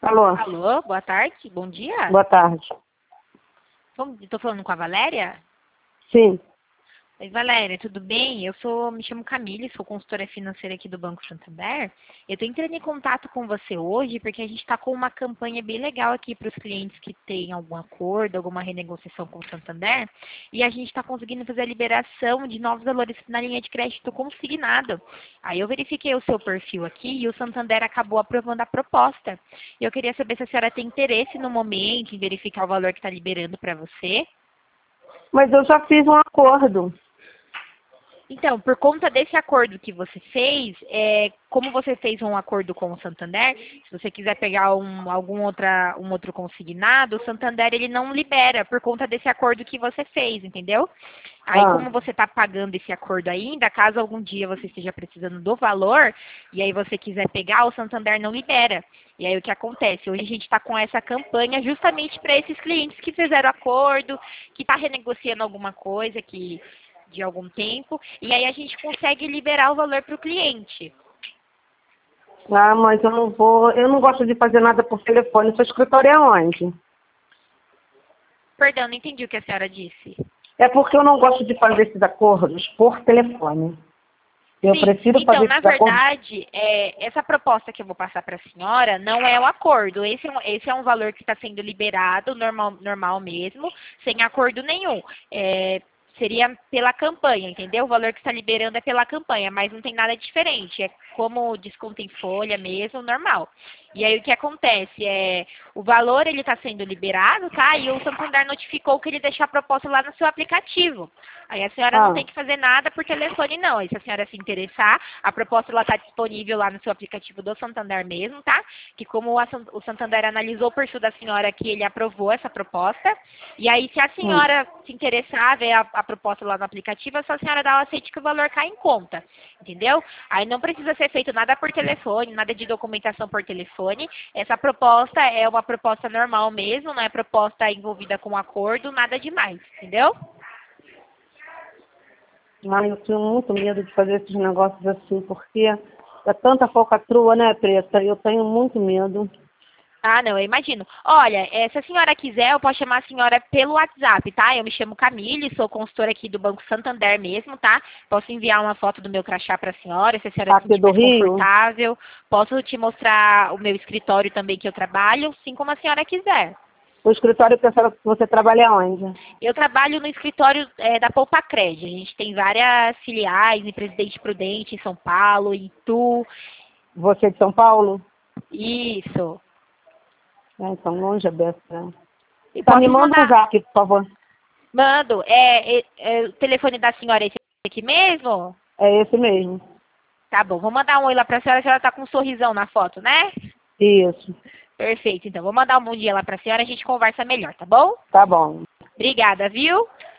Alô, Alô, boa tarde, bom dia. boa tarde. Estou falando com a Valéria? Sim, Oi, Valéria, tudo bem? Me chamo Camille, sou consultora financeira aqui do Banco Santander. Eu estou entrando em contato com você hoje porque a gente está com uma campanha bem legal aqui para os clientes que têm algum acordo, alguma renegociação com o Santander. E a gente está conseguindo fazer a liberação de novos valores na linha de crédito consignado. Aí eu verifiquei o seu perfil aqui e o Santander acabou aprovando a proposta. E eu queria saber se a senhora tem interesse no momento em verificar o valor que está liberando para você. mas eu já fiz um acordo. Então, por conta desse acordo que você fez, como você fez um acordo com o Santander, se você quiser pegar um outro consignado, o Santander ele não libera por conta desse acordo que você fez, entendeu? Aí, como você está pagando esse acordo ainda, caso algum dia você esteja precisando do valor, e aí você quiser pegar, o Santander não libera. E aí o que acontece? Hoje a gente está com essa campanha justamente para esses clientes que fizeram acordo, que está renegociando alguma coisa, de algum tempo, e aí a gente consegue liberar o valor para o cliente. Ah, mas eu não gosto de fazer nada por telefone. Seu escritório é onde? Perdão, não entendi o que a senhora disse. É porque eu não gosto de fazer esses acordos por telefone. Eu Sim, prefiro então, fazer na esses acordos. verdade, essa proposta que eu vou passar para a senhora não é o acordo. Esse é um valor que está sendo liberado, normal mesmo, sem acordo nenhum. Seria pela campanha, entendeu? O valor que está liberando é pela campanha, mas não tem nada diferente. É como desconto em folha mesmo, normal. E aí o que acontece o valor ele está sendo liberado, tá? E o Santander notificou que ele deixou a proposta lá no seu aplicativo. Aí a senhora não tem que fazer nada por telefone, não. E se a senhora se interessar, a proposta está disponível lá no seu aplicativo do Santander mesmo, tá? Que como o Santander analisou o perfil da senhora aqui, ele aprovou essa proposta. E aí, se a senhora se interessar, ver a proposta lá no aplicativo, é só a senhora dar o aceite que o valor cai em conta, entendeu? Aí não precisa ser feito nada por telefone, nada de documentação por telefone. Essa proposta é uma proposta normal mesmo, não é proposta envolvida com acordo, nada demais, entendeu? Ah, eu tenho muito medo de fazer esses negócios assim, porque é tanta falcatrua, né, Preta? Eu tenho muito medo. Ah, não, eu imagino. Olha, se a senhora quiser, eu posso chamar a senhora pelo WhatsApp, tá? Eu me chamo Camille, sou consultora aqui do Banco Santander mesmo, tá? Posso enviar uma foto do meu crachá para a senhora, se a senhora se Aqui sentir do mais Rio? confortável. Posso te mostrar o meu escritório também que eu trabalho, assim como a senhora quiser. O escritório pessoal que você trabalha onde? Eu trabalho no escritório da Poupacred. A gente tem várias filiais em Presidente Prudente, em São Paulo, em Itu. Você é de São Paulo? Isso. Então, longe é dessa. E Tá, posso me te manda um mandar. zap, por favor. Mando. O telefone da senhora é esse aqui mesmo? É esse mesmo. Tá bom, vou mandar um oi lá pra senhora, a senhora tá com um sorrisão na foto, né? Isso. Perfeito, então vou mandar um bom dia lá pra senhora, a gente conversa melhor, tá bom? Tá bom. Obrigada, viu?